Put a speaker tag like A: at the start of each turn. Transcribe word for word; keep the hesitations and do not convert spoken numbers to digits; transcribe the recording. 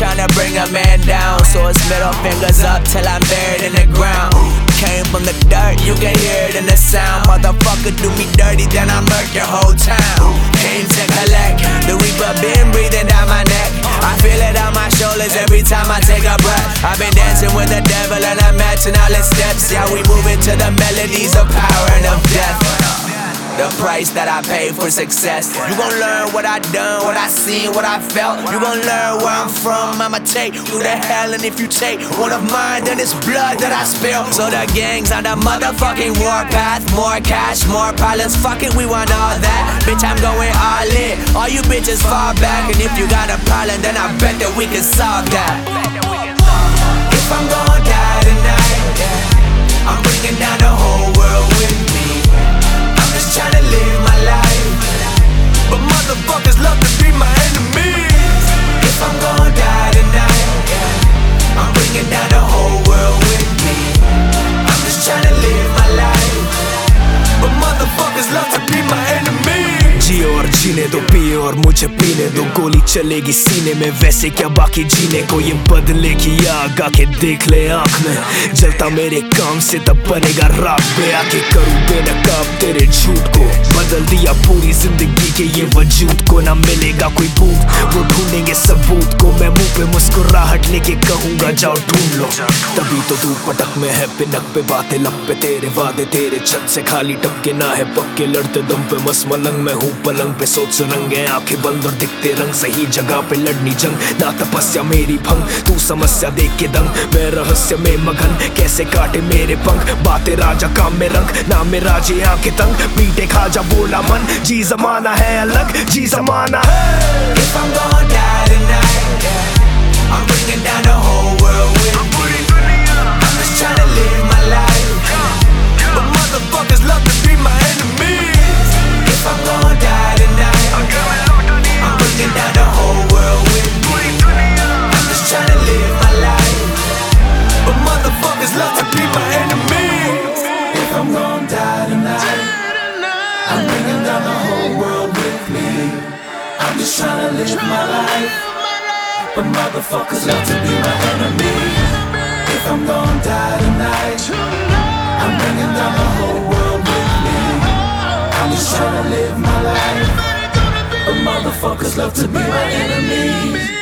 A: tryna bring a man down, so it's middle fingers up till I'm buried in the ground. Came from the dirt, you can hear it in the sound. Motherfucker do me dirty, then I murk your whole town. Came to collect, the reaper been breathing down my neck. I feel it on my shoulders every time I take a breath. I've been dancing with the devil and I'm matching all his steps. Yeah, we moving to the melodies of power and of death. The price that I paid for success. You gon' learn what I done, what I seen, what I felt. You gon' learn where I'm from, I'ma take you to hell. And if you take one of mine, then it's blood that I spill. So the gang's on the motherfucking warpath. More cash, more problems, fuck it, we want all that. Bitch, I'm going all in, all you bitches fall back. And if you got a problem, then I bet that we can solve that. If I'm gon' die tonight, I'm bringing down the whole world with me. Tryna live my life, but motherfuckers love to be my enemies. If I'm gon' die tonight, yeah, I'm bringing down the whole world with me. I'm just tryna live my life, but motherfuckers love to be my enemies.
B: जियो और जीने दो, पिए और मुझे पीने दो। गोली चलेगी सीने में, वैसे क्या बाकी जीने को। ये बदलेगी आग, आके देख ले आँख में। जलता मेरे काम से तब बनेगा राख पे। आके करूँ बेनकाब तेरे झूठ को। बदल दिया पूरी जिंदगी के ये वजूद को। ना मिलेगा कोई भूत, वो ढूंढेंगे सबूत को। मैं मुंह पे मुस्कुराहट लेके कहूँगा जाओ ढूंढ लो। तभी तो तू पटक में है, पिनक पे बातें लब पे। तेरे वादे तेरे छत से खाली टपके ना है पक्के। लड़ते दम पे मस मलंग में हूँ पलंग पे, सोच सुरंग है आंखें बंद और दिखते रंग। सही जगह पे लड़नी जंग, ना तपस्या मेरी भंग। तू समस्या देख के दंग, मैं रहस्य में मगन। कैसे काटे मेरे पंख, बातें राजा काम में रंग। ना में राजे आंखें तंग, पीटे खाजा बोला मन। जी जमाना है अलग, जी जमाना है।
A: If I'm gon' die tonight, yeah, I'm bringing down the whole world with me. I'm just tryna live my life, but motherfuckers love to be my enemies. If I'm gon' die tonight, I'm bringing down the whole world with me. I'm just tryna live my life, but motherfuckers love to be my enemies.
C: If I'm gon' die tonight, I'm bringing down the whole world with me. I'm just tryna live my life, but motherfuckers love to be my enemies. If I'm gon' die tonight, I'm bringing down the whole world with me. I'm just tryna live my life, but motherfuckers love to be my enemies.